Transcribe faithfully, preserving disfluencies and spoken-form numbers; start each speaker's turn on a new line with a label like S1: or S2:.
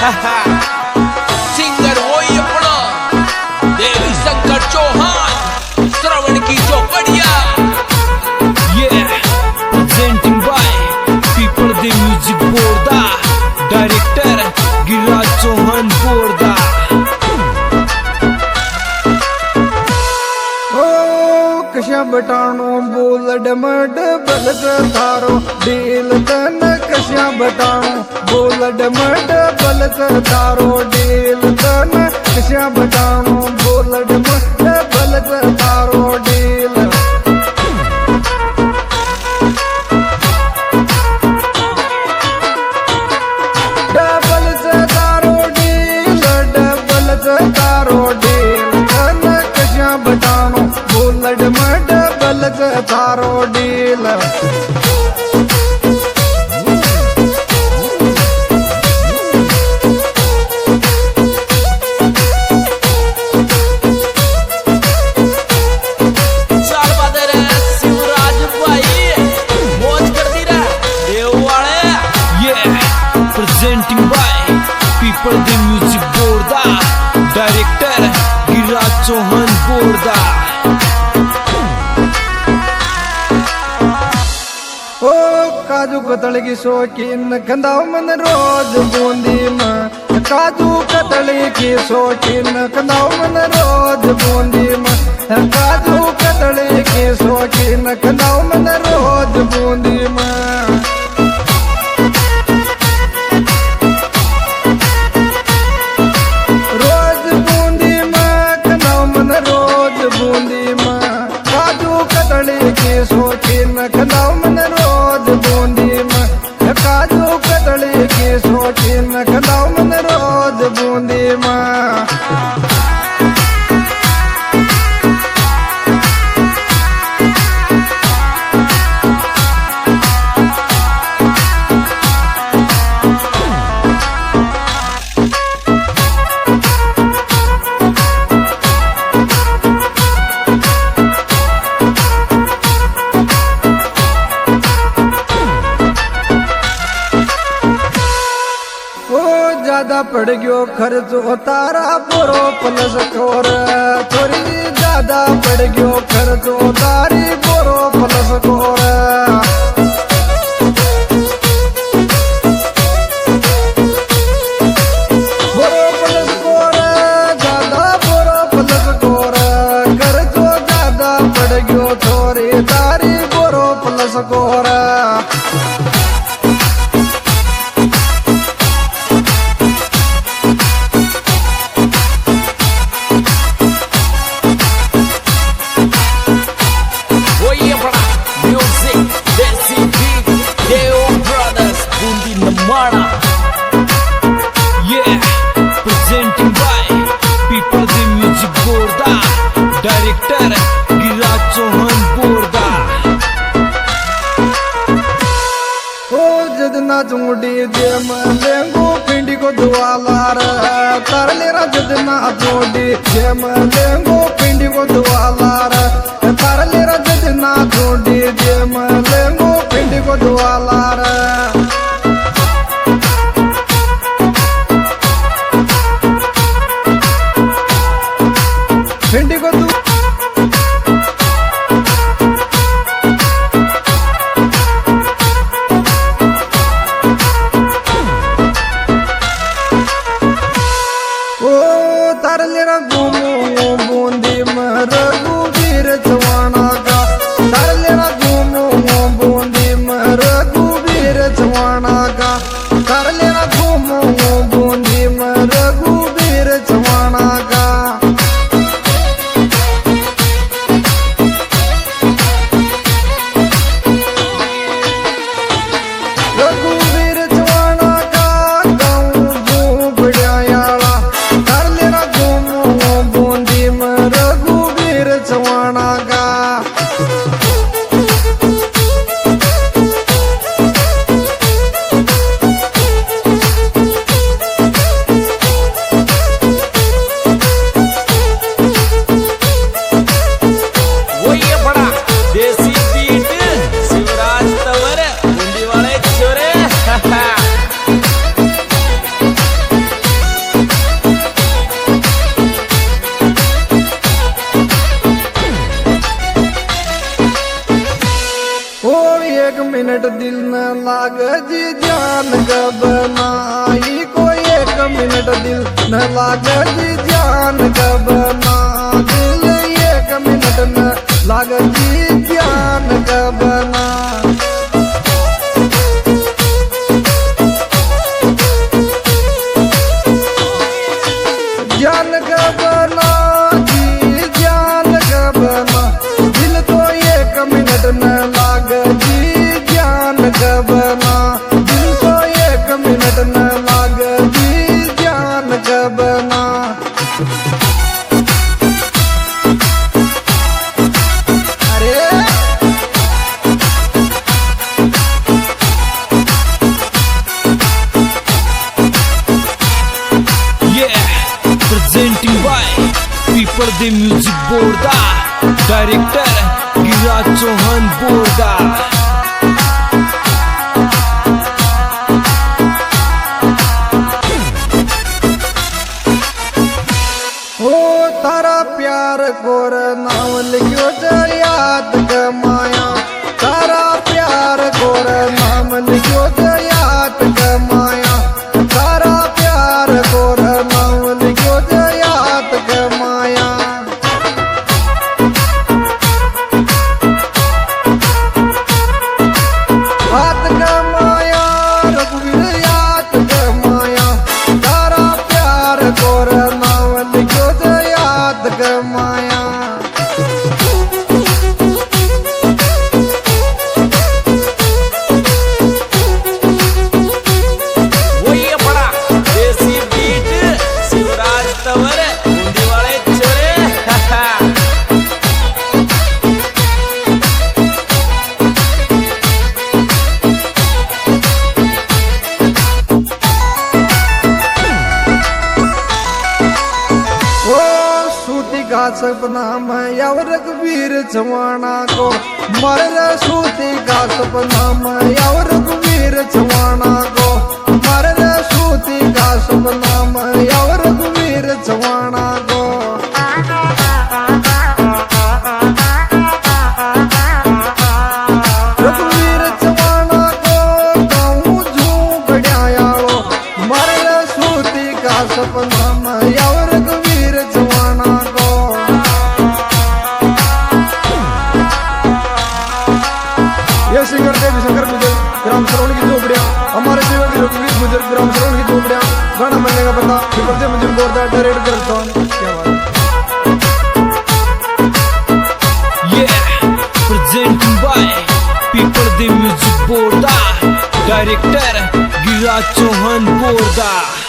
S1: Singer वही अपना देवी शंकर चौहान श्रवण की चौपड़िया।
S2: Yeah, presenting by People the Music Borda, Director Giraj Chauhan Borda।
S3: कशा बटानो बोल डमड बलक तारो डील तन कशा बटानो बोल डमड बलक तारो डील तन कशा बटानो बोल डमड बलक तारो डील। डबल से तारो डील डबल से तारो डील तन कशा बटानो बोल डमड बलक तारो डील।
S1: चाल बादर शिवराज भाई मौज कर दी रे देव वाले।
S2: Yeah, presenting by People the Music Borda, Director Giraj Chauhan Borda।
S3: ओ काजू कतल की शौकीन कंदाव मन रोज बूंदी में काजू कतल की शौकीन कंदाव मन रोज बूंदी में काजू कतल की शौकीन कंदाव मन रोज बूंदी में। रोज बूंदी में कंदाव मन रोज बूंदी में काजू कतल की शौकीन कंदाव मन रोज बूंदी में काजू कतली की शौकीन कंदाव मन रोज बूंदी में। ज्यादा पड़ गयो खर्चो तारा बोरो प्लस कोर थोड़ी ज्यादा पड़ गयो खर्चो तारी बोरो प्लस कोर। बोरो प्लस कोर ज्यादा बोरो प्लस कोर खर्चो ज्यादा पड़ गयो थोड़ी तारी बोरो प्लस कोर।
S2: Yeah, presenting by People the Music Borda, Director Giraj Chauhan Borda।
S3: ओ जदना चूड़ी जे लेंगो पिंडी को दुआलार तरलेरा जदना चूड़ी जे लेंगो पिंडी को दुआलार तरलेरा जदना चूड़ी जे लेंगो पिंडी को दुआलार। पिंडी को दु तरलेरा घूमो बूंदी में रघुवीर चवाना का तरलेरा घूमो बूंदी में रघु एक मिनट दिल न लागे जी जान का बनाई कोई एक मिनट दिल न लागे जी जान का बना दिल एक मिनट न लागे जी जान का बना जान का बना जी जान का बना दिल तो एक मिनट न लागे जी जान का बना दिल तो एक मिनट न लागे जी जान का बना अरे
S2: Yeah, presenting by People the Music Borda, Director Giraj Chauhan Borda.
S3: ओ तारा प्यार गोर नाम लिखो ज याद कमाया तारा प्यार गोर नाम लिखो ज याद कमाया तारा प्यार गोर नाम लिखो ज याद कमाया हाथ कमाया रघुवीर याद कमाया तारा प्यार गोर नाम लिखो ज याद कमाया
S1: वही अपना देसी बीट शिवराज तंवर बूंदी वाले छोरे
S3: ओ सूती का सपना मैं याव रघुवीर चवाना को मर सूती का सपना मैं याव रघुवीर चवाना को मर सूती का सपना मैं याव रघुवीर चवाना को रघुवीर चवाना को गाँव झूपड़िया यारो मर सूती का सपना मैं याव रघुवीर चवाना को ये सिंगर देवी शंकर गुजर ग्राम सरवण की झोपड़िया हमारे जीवन की रघुवीर गुजर ग्राम सरवण की झोपड़िया गाना मिलने का पता पीपल से मुझे बोलता है डायरेक्ट करता हूँ क्या बात
S2: Yeah, presenting by People the Music Borda, Director Giraj Chauhan Borda.